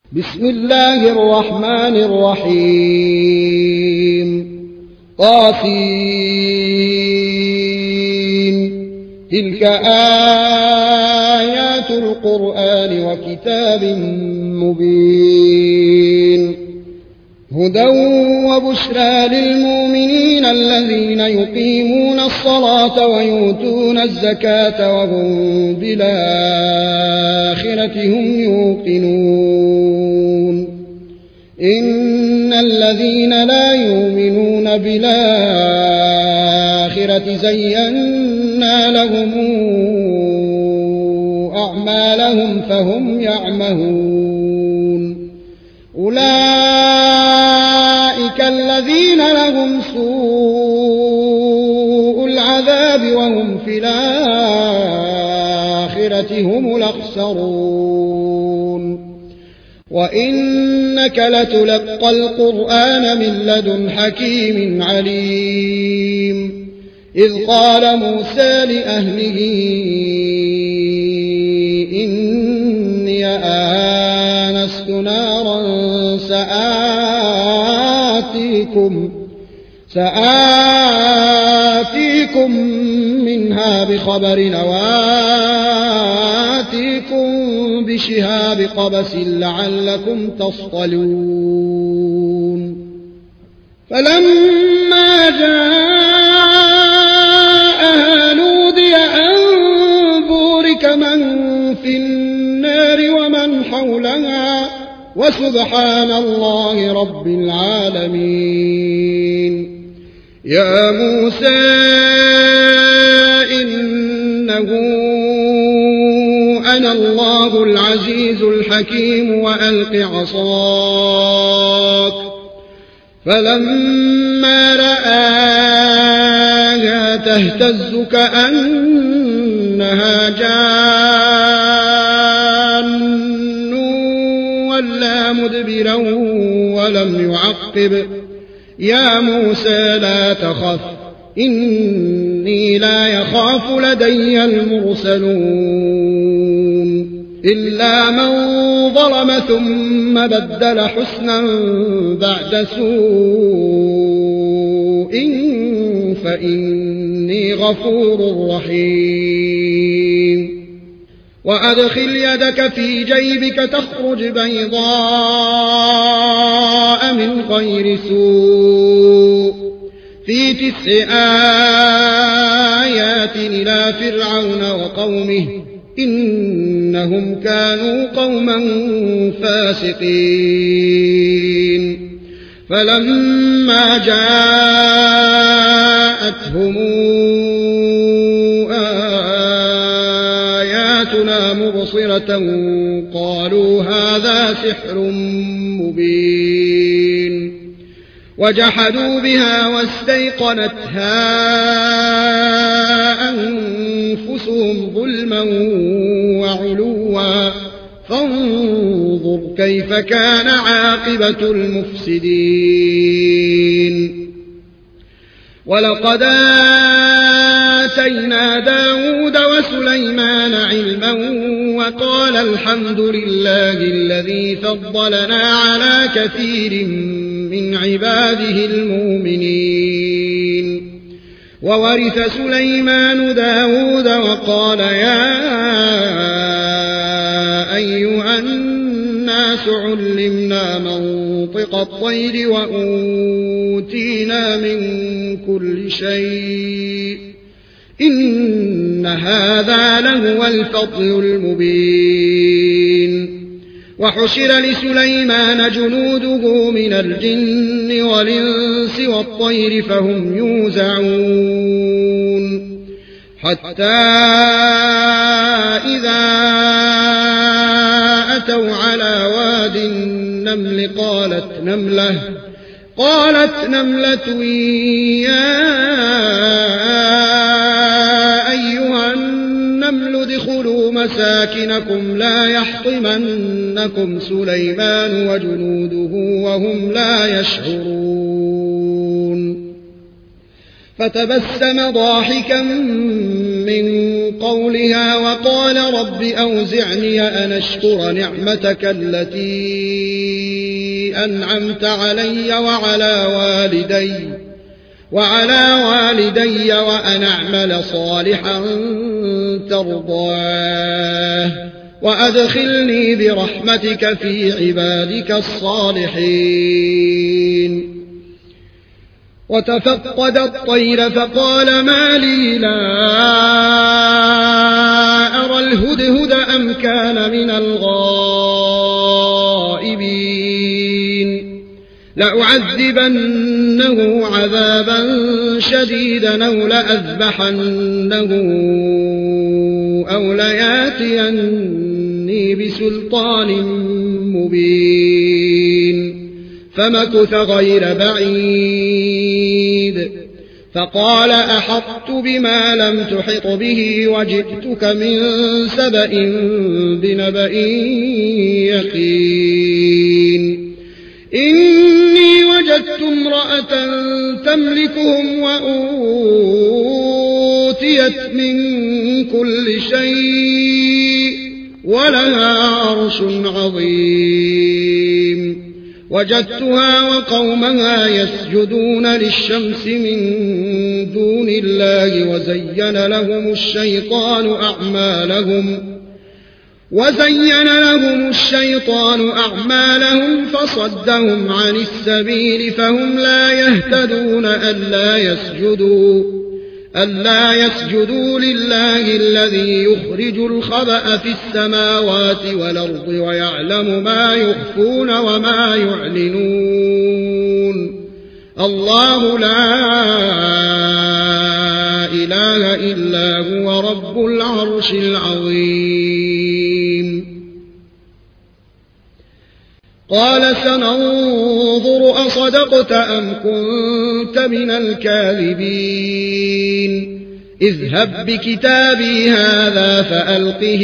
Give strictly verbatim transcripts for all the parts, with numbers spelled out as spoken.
بسم الله الرحمن الرحيم طاسين تلك آيات القرآن وكتاب مبين هدى وبشرى للمؤمنين الذين يقيمون الصلاة ويؤتون الزكاة وهم بالآخرة هم يوقنون إن الذين لا يؤمنون بالآخرة زينا لهم أعمالهم فهم يعمهون أولئك الذين لهم سوء العذاب وهم في الآخرة هم الأخسرون وإنك لتلقى القرآن من لدن حكيم عليم إذ قال موسى لأهله إني آنست نارا سآتيكم, سآتيكم منها بخبر وآتيكم بشهاب قبس لعلكم تصطلون فلما جاءها نودي أن بورك من في النار ومن حولها وسبحان الله رب العالمين يا موسى إنه أنا الله العزيز الحكيم وألق عصاك فلما رآها تهتز كأنها جان ولا مدبرا ولم يعقب يا موسى لا تخف إني لا يخاف لدي المرسلون إلا من ظلم ثم بدل حسنا بعد سوء فإني غفور رحيم وأدخل يدك في جيبك تخرج بيضاء من غير سوء في تسع آيات إلى فرعون وقومه إنهم كانوا قوما فاسقين فلما جاءتهم آياتنا مبصرة قالوا هذا سحر مبين وجحدوا بها واستيقنتها أنفسهم ظلما وعلوا فانظر كيف كان عاقبة المفسدين ولقد آتينا داود وسليمان علما وقال الحمد لله الذي فضلنا على كثير من عباده المؤمنين وورث سليمان داود وقال يا أيها الناس علمنا منطق الطير وأوتينا من كل شيء إن هذا لهو الفضل المبين وحشر لسليمان جنوده من الجن والإنس والطير فهم يوزعون حتى إذا أتوا على واد النمل قالت نملة قالت نملة يا أيها النمل ادخلوا مساكنكم لا يحطمنكم سليمان وجنوده وهم لا يشعرون فتبسم ضاحكا من قولها وقال رب أوزعني أن أشكر نعمتك التي أنعمت علي وعلى والدي وعلى والدي وأن أعمل صالحا ترضاه وأدخلني برحمتك في عبادك الصالحين. وتفقد الطير فقال ما لي لا أرى الهدهد أم كان من الغائبين لأعذبنه عذابا شديدا أو لأذبحنه أو لياتيني بسلطان مبين. فمكث غير بعيد فقال أحطت بما لم تحط به وجئتك من سبأ بنبأ يقين. إني وجدت امرأة تملكهم وأوتيت من كل شيء ولها عرش عظيم. وجدتها وقومها يسجدون للشمس من دون الله وزين لهم الشيطان أعمالهم وزين لهم الشيطان أعمالهم فصدهم عن السبيل فهم لا يهتدون ألا يسجدوا ألا يسجدوا لله الذي يخرج الخبأ في السماوات والأرض ويعلم ما يخفون وما يعلنون. الله لا إله إلا هو رب العرش العظيم. قال سننظر أصدقت أم كنت من الكاذبين. اذهب بكتابي هذا فألقه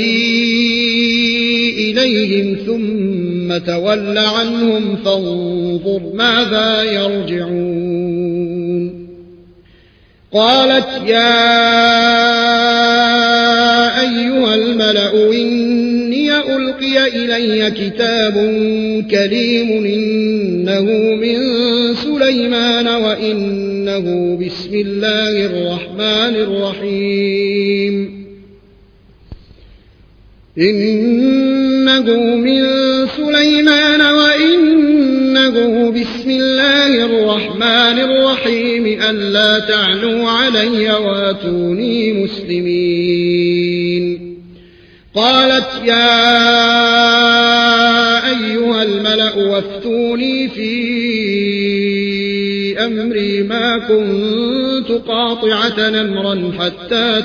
إليهم ثم تول عنهم فانظر ماذا يرجعون. قالت يا أيها الملأ إني ألقي إلي كتاب كريم إنه من سليمان وإنه بسم الله الرحمن الرحيم إنه من سليمان وإنه بسم الله الرحمن الرحيم ألا تعلوا علي واتوني مسلمين. قالت يا أيها الملأ وافتوني في أمري ما كنت قاطعة أمرا حتى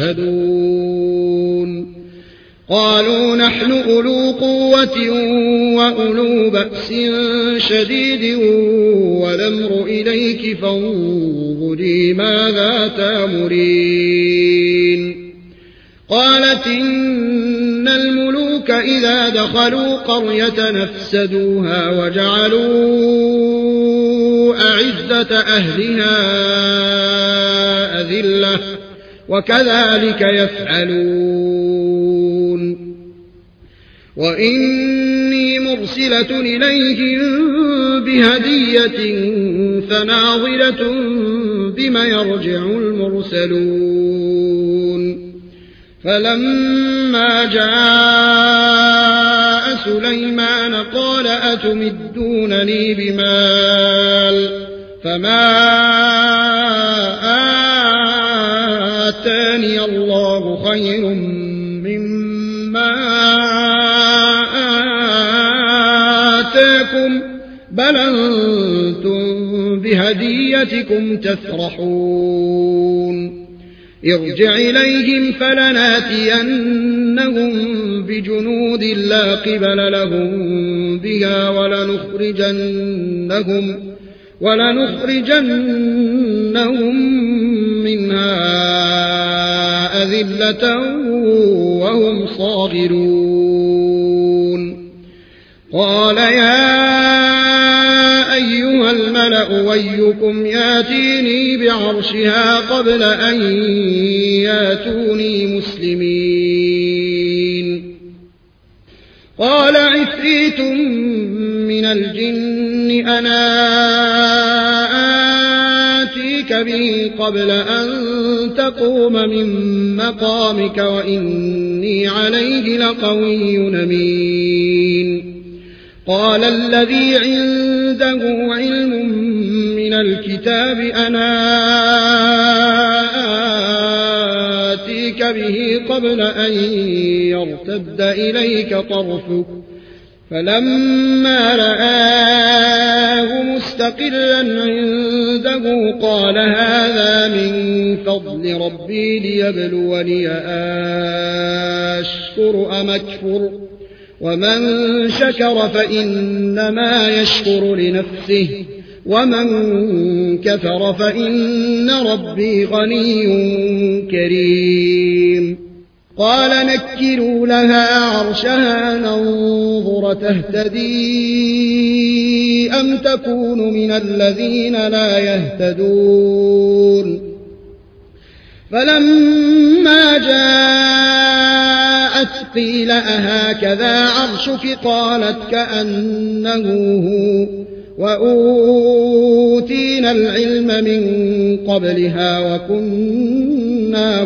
تشهدون. قالوا نحن أولو قوة وأولو بأس شديد والأمر إليك فانظري ماذا تأمرين. قالت إن الملوك إذا دخلوا قرية نفسدوها وجعلوا أعزة أهلها أذلة وكذلك يفعلون. وإني مرسلة إليهم بهدية فناظرة بما يرجع المرسلون. فلما جاء سليمان قال أتمدونني بمال فما آتاني الله خير مما آتاكم بل أنتم بهديتكم تفرحون. ارجع إليهم فلناتينهم بجنود لا قبل لهم بها ولنخرجنهم, ولنخرجنهم منها أذلة وهم صاغرون. قال يا أيها الملأ ويكم ياتيني بعرشها قبل أن ياتوني مسلمين قال عفريت من الجن أنا آتيك به قبل أن تقوم من مقامك وإني عليه لقوي أمين قال الذي عنده علم من الكتاب أنا آتيك به قبل أن يرتد إليك طرفك فلما رآه مستقرا عنده قال هذا من فضل ربي ليبلوني أشكر أم أكفر ومن شكر فإنما يشكر لنفسه ومن كفر فإن ربي غني كريم قال نكروا لها عرشها ننظر تهتدي أم تكون من الذين لا يهتدون فلما جاءت قيل أهكذا عرشك قالت كأنه هو وأوتينا العلم من قبلها وكنا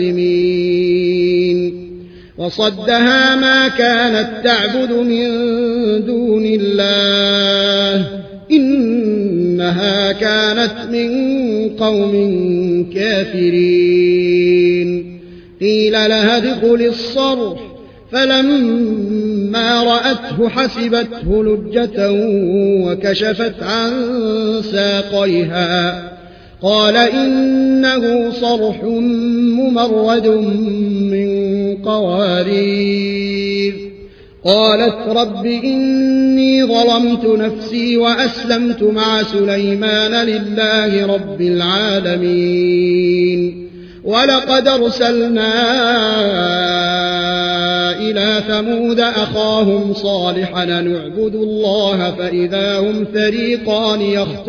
مسلمين وصدها ما كانت تعبد من دون الله إنها كانت من قوم كافرين قيل لها ادخل الصرح فلما رأته حسبته لجة وكشفت عن ساقيها قال إنه صرح ممرد من قوارير قالت رب إني ظلمت نفسي وأسلمت مع سليمان لله رب العالمين ولقد أرسلنا إلى ثمود أخاهم صالحا نعبد الله فإذا هم فريقان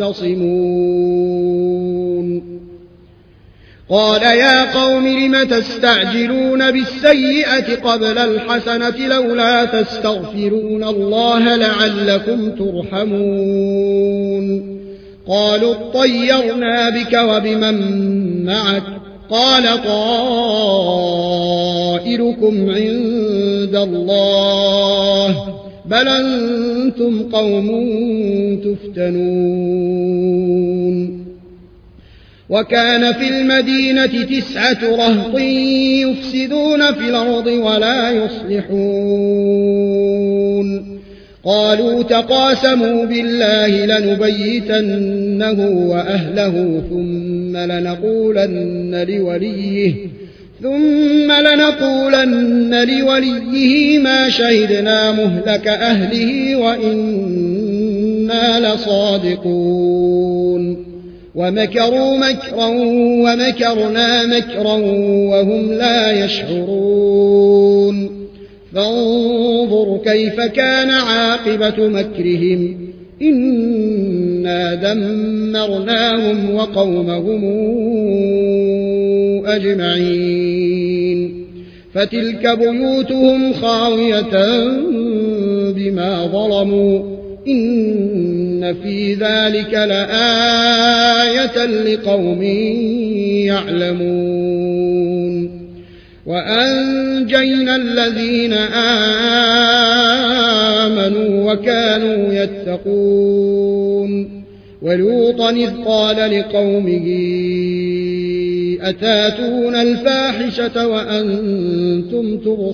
يختصمون قال يا قوم لم تستعجلون بالسيئة قبل الحسنة لولا تستغفرون الله لعلكم ترحمون قالوا اطيرنا بك وبمن معك قال طائركم عند الله بل أنتم قوم تفتنون وكان في المدينة تسعة رهط يفسدون في الأرض ولا يصلحون قالوا تقاسموا بالله لنبيتنه وأهله ثم لنقولن لوليه ثم لنقولن لوليه ما شهدنا مهلك أهله وإنا لصادقون ومكروا مكرا ومكرنا مكرا وهم لا يشعرون فانظر كيف كان عاقبة مكرهم إنا دمرناهم وقومهم أجمعين فتلك بيوتهم خاوية بما ظلموا إن في ذلك لآية لقوم يعلمون وأنجينا الذين آمنوا وكانوا يتقون ولوطا إذ قال لقومه أتاتون الفاحشة وأنتم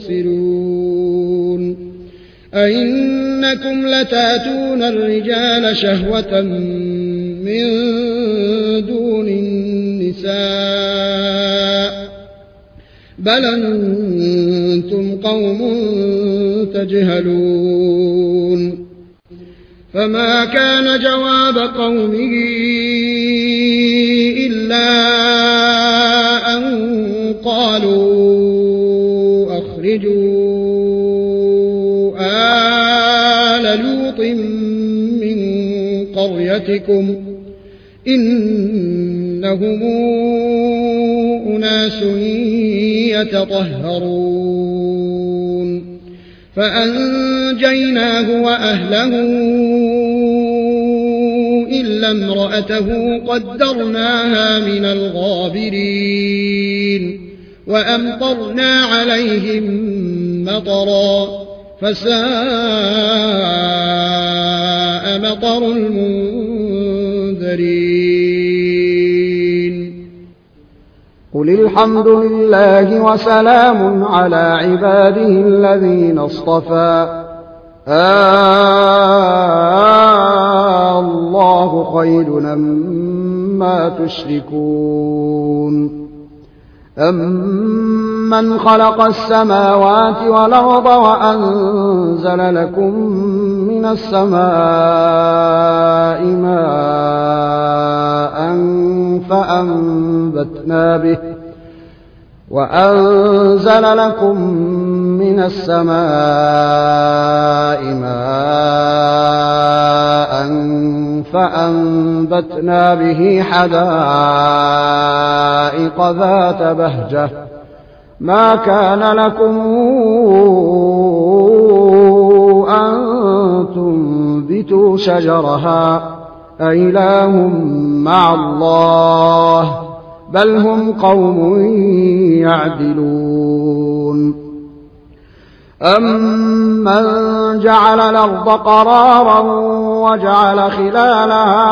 تبصرون أئنكم لتاتون الرجال شهوة من دون النساء بل أنتم قوم تجهلون فما كان جواب قومه إلا أن قالوا أخرجوا آل لوط من قريتكم إنهم أناس يتطهرون فأنجيناه وأهله إلا امرأته قدرناها من الغابرين وأمطرنا عليهم مطرا فساء مطر المنذرين قل الحمد لله وسلام على عباده الذين اصطفى آه الله خير أمّا تشركون أَمَّنْ خَلَقَ السَّمَاوَاتِ وَالْأَرْضَ وَأَنزَلَ لَكُم مِّنَ السَّمَاءِ مَاءً فَأَنبَتْنَا بِهِ وَأَنزَلَ لَكُم مِّنَ السَّمَاءِ مَاءً فَأَنبَتْنَا بِهِ حَدَائِقَ ذَاتَ بَهْجَةٍ مَا كَانَ لَكُمْ أَن تُنبِتُوا شَجَرَهَا أَإِلَٰهٌ مَّعَ اللَّهِ بل هم قوم يعدلون أَمَّنْ جَعَلَ الْأَرْضَ قَرَارًا وَجَعَلَ خِلَالَهَا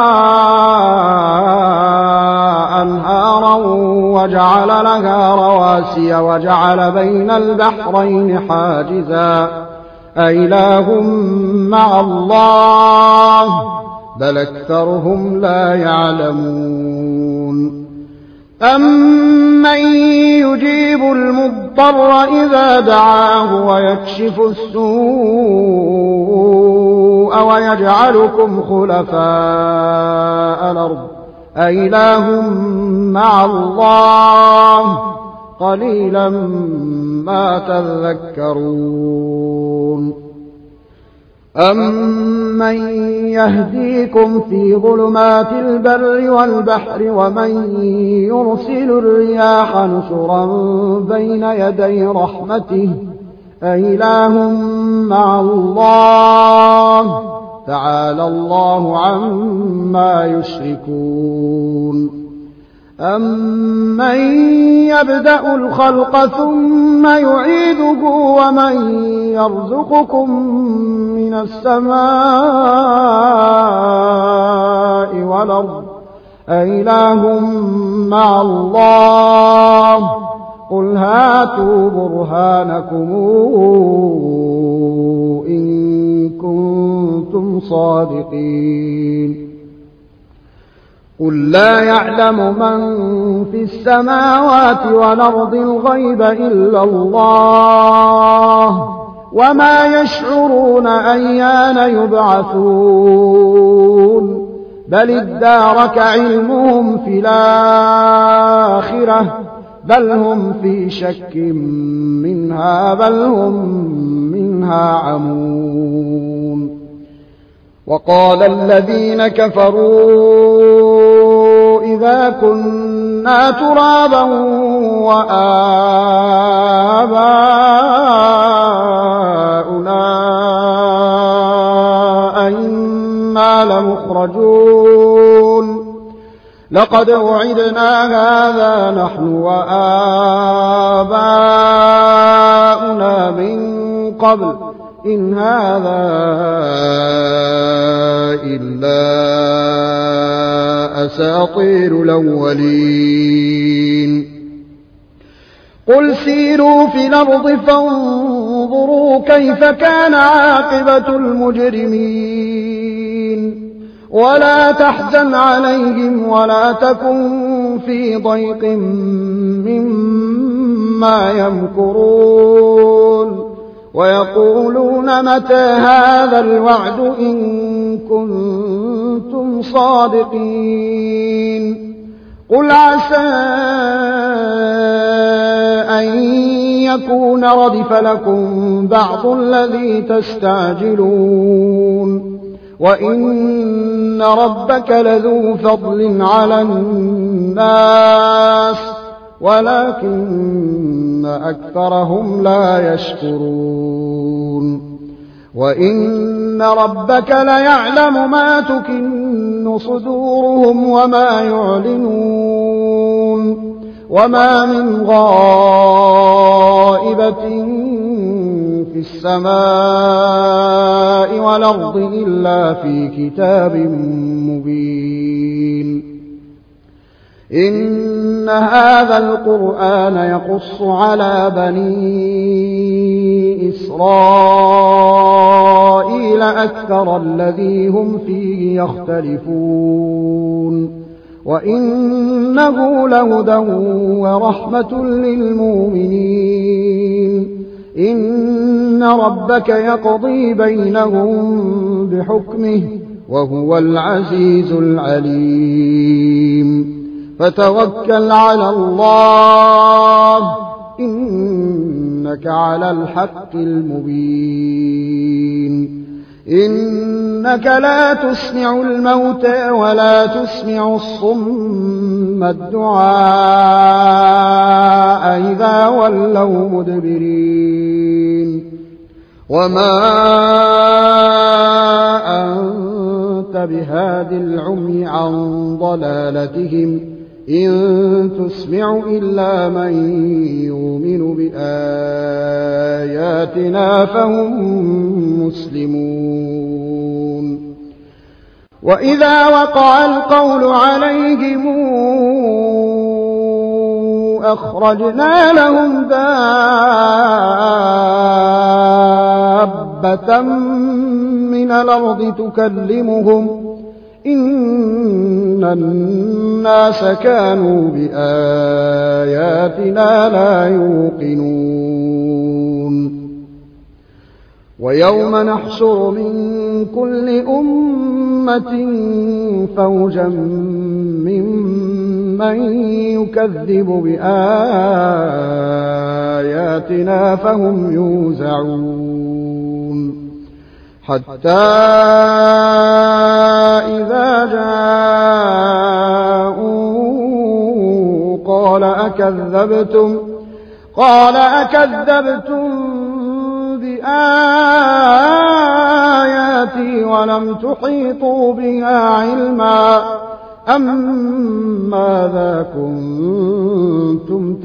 أَنْهَارًا وَجَعَلَ لَهَا رَوَاسِيَ وَجَعَلَ بَيْنَ الْبَحْرَيْنِ حَاجِزًا أَإِلَٰهٌ مَّعَ اللَّهِ بل أكثرهم لا يعلمون أَمَّن يُجِيبُ الْمُضْطَرَّ إِذَا دَعَاهُ وَيَكْشِفُ السُّوءَ وَيَجْعَلُكُمْ خُلَفَاءَ الْأَرْضِ أَإِلَٰهٌ مَّعَ اللَّهِ قَلِيلًا مَّا تَذَكَّرُونَ أَمَّن يَهْدِيكُمْ فِي ظُلُمَاتِ الْبَرِّ وَالْبَحْرِ وَمَن يُرْسِلُ الرِّيَاحَ نُشُرًا بَيْنَ يَدَيْ رَحْمَتِهِ أَإِلَٰهٌ مَّعَ اللَّهِ تَعَالَى اللَّهُ عَمَّا يُشْرِكُونَ أَمَّن يَبْدَأُ الْخَلْقَ ثُمَّ يُعِيدُهُ وَمَن يَرْزُقُكُم مِّنَ السَّمَاءِ وَالْأَرْضِ أَإِلَٰهٌ مَّعَ اللَّهِ قُلْ هَاتُوا بُرْهَانَكُمْ إِن كُنتُمْ صَادِقِينَ قُل لا يعلم من في السماوات والأرض الغيب إلا الله وما يشعرون أيان يبعثون بل ادارك علمهم في الآخرة بل هم في شك منها بل هم منها عمون وقال الذين كفروا إذا كنا ترابا وآباؤنا أئنا لمخرجون لقد وعدنا هذا نحن وآباؤنا من قبل إن هذا إلا أساطير الأولين قل سيروا في الأرض فانظروا كيف كان عاقبة المجرمين ولا تحزن عليهم ولا تكن في ضيق مما يمكرون ويقولون متى هذا الوعد إن كنتم صادقين قل عسى أن يكون ردف لكم بعض الذي تستعجلون وإن ربك لذو فضل على الناس ولكن أكثرهم لا يشكرون وإن ربك ليعلم ما تكن صدورهم وما يعلنون وما من غائبة في السماء والأرض إلا في كتاب مبين إن هذا القرآن يقص على بني إسرائيل أكثر الذي هم فيه يختلفون وإنه لهدى ورحمة للمؤمنين إن ربك يقضي بينهم بحكمه وهو العزيز العليم فتوكل على الله إنك على الحق المبين إنك لا تسمع الموتى ولا تسمع الصم الدعاء إذا ولوا مدبرين وما أنت بهاد العمي عن ضلالتهم إن تسمع إلا من يؤمن بآياتنا فهم مسلمون وإذا وقع القول عليهم أخرجنا لهم دابة من الأرض تكلمهم إن الناس كانوا بآياتنا لا يوقنون ويوم نحشر من كل أمة فوجا ممن يكذب بآياتنا فهم يوزعون حتى إذا جاءوا قال أكذبتم قال أكذبتم بآياتي ولم تحيطوا بها علما أم ماذا كنتم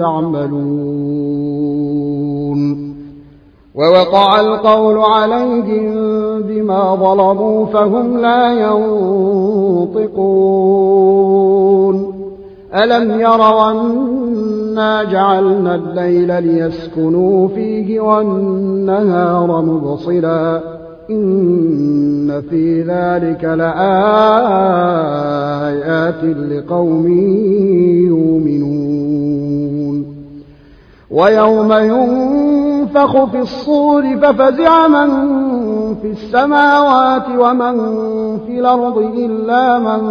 تعملون ووقع القول عليهم بما ظلموا فهم لا ينطقون ألم يروا أنا جعلنا الليل ليسكنوا فيه والنهار مبصرا إن في ذلك لآيات لقوم يؤمنون ويوم ينفخ في الصور ففزع من في السماوات ومن في الأرض إلا من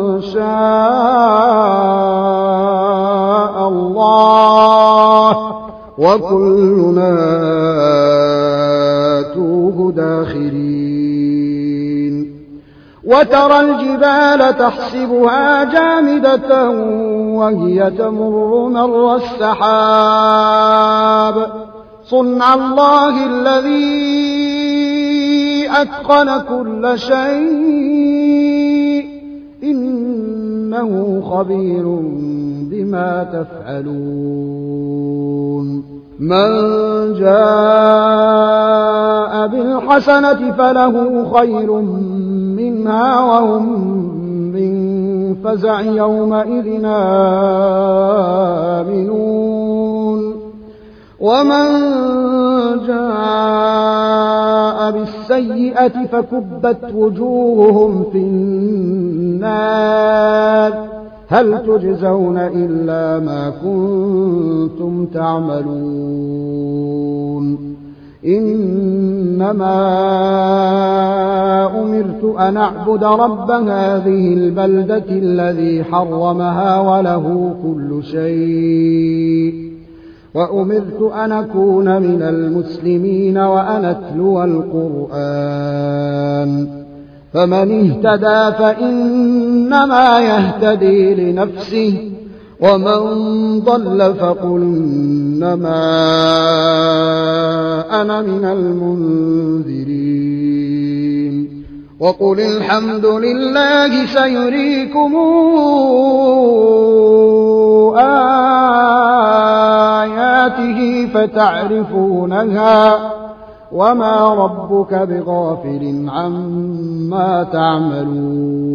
شاء الله وكلنا آتوه داخرين وترى الجبال تحسبها جامدة وهي تمر مر السحاب صنع الله الذي أتقن كل شيء إنه خبير بما تفعلون من جاء بالحسنة فله خير منها وهم من فزع يومئذ آمنون ومن جاء بالسيئة فكبت وجوههم في النار هل تجزون إلا ما كنتم تعملون إنما أمرت أن أعبد رب هذه البلدة الذي حرمها وله كل شيء وأمرت أن أكون من المسلمين وأن أتلو القرآن فمن اهتدى فإنما يهتدي لنفسه ومن ضل فقل إنما أنا من المنذرين وقل الحمد لله سيريكم آياته فتعرفونها وما ربك بغافل عما تعملون